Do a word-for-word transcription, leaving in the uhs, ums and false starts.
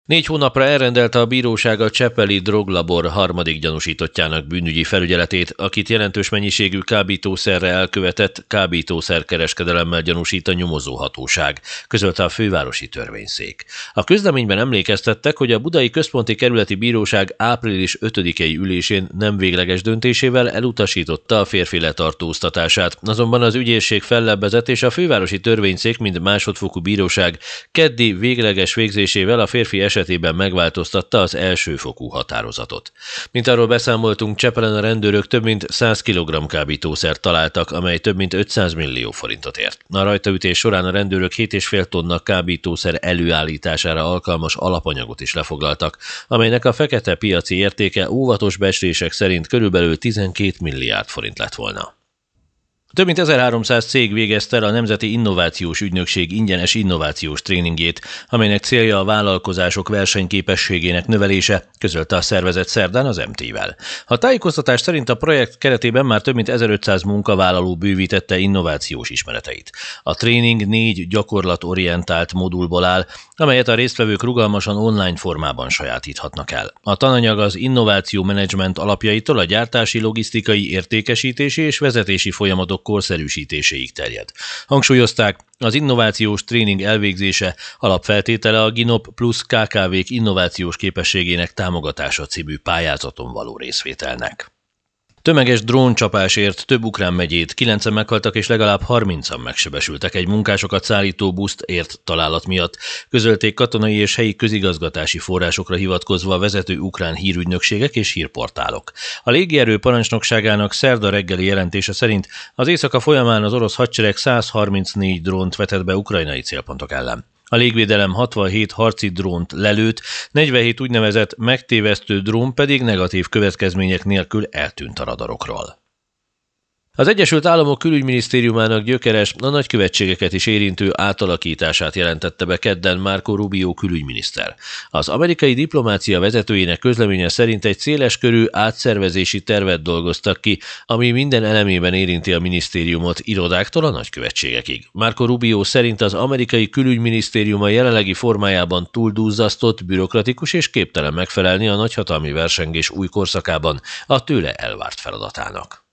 Négy hónapra elrendelte a bíróság a csepeli droglabor harmadik gyanúsítottjának bűnügyi felügyeletét, akit jelentős mennyiségű kábítószerre elkövetett kábítószerkereskedelemmel gyanúsít a nyomozóhatóság, közölte a fővárosi törvényszék. A közleményben emlékeztettek, hogy a Budai Központi Kerületi Bíróság április ötödikei ülésén nem végleges döntésével elutasította a férfi letartóztatását, azonban az ügyészség fellebbezett, és a fővárosi törvényszék, mint másodfokú bíróság keddi végleges végzésével a férfi esetében esetében megváltoztatta az elsőfokú határozatot. Mint arról beszámoltunk, Csepelen a rendőrök több mint száz kilogramm kábítószert találtak, amely több mint ötszáz millió forintot ért. A rajtaütés során a rendőrök hét egész öt tonna kábítószer előállítására alkalmas alapanyagot is lefoglaltak, amelynek a fekete piaci értéke óvatos becslések szerint körülbelül tizenkét milliárd forint lett volna. Több mint ezerháromszáz cég végezte el a Nemzeti Innovációs Ügynökség ingyenes innovációs tréningjét, amelynek célja a vállalkozások versenyképességének növelése, közölte a szervezet szerdán az em té-vel. A tájékoztatás szerint a projekt keretében már több mint ezerötszáz munkavállaló bővítette innovációs ismereteit. A tréning négy gyakorlatorientált modulból áll, amelyet a résztvevők rugalmasan online formában sajátíthatnak el. A tananyag az innováció menedzsment alapjaitól a gyártási, logisztikai, értékesítési és vezetési folyamatok korszerűsítéséig terjed. Hangsúlyozták, az innovációs tréning elvégzése alapfeltétele a Ginop plusz ká ká vék innovációs képességének támogatása című pályázaton való részvételnek. Tömeges dróncsapásért több ukrán megyét, kilencen meghaltak és legalább harmincan megsebesültek egy munkásokat szállító buszt ért találat miatt, közölték katonai és helyi közigazgatási forrásokra hivatkozva a vezető ukrán hírügynökségek és hírportálok. A légierő parancsnokságának szerda reggeli jelentése szerint az éjszaka folyamán az orosz hadsereg száz harmincnégy drónt vetett be ukrajnai célpontok ellen. A légvédelem hatvanhét harci drónt lelőtt, negyvenhét úgynevezett megtévesztő drón pedig negatív következmények nélkül eltűnt a radarokról. Az Egyesült Államok külügyminisztériumának gyökeres, a nagykövetségeket is érintő átalakítását jelentette be kedden Marco Rubio külügyminiszter. Az amerikai diplomácia vezetőjének közleménye szerint egy széleskörű átszervezési tervet dolgoztak ki, ami minden elemében érinti a minisztériumot irodáktól a nagykövetségekig. Marco Rubio szerint az amerikai külügyminisztérium a jelenlegi formájában túldúzzasztott, bürokratikus és képtelen megfelelni a nagyhatalmi versengés új korszakában a tőle elvárt feladatának.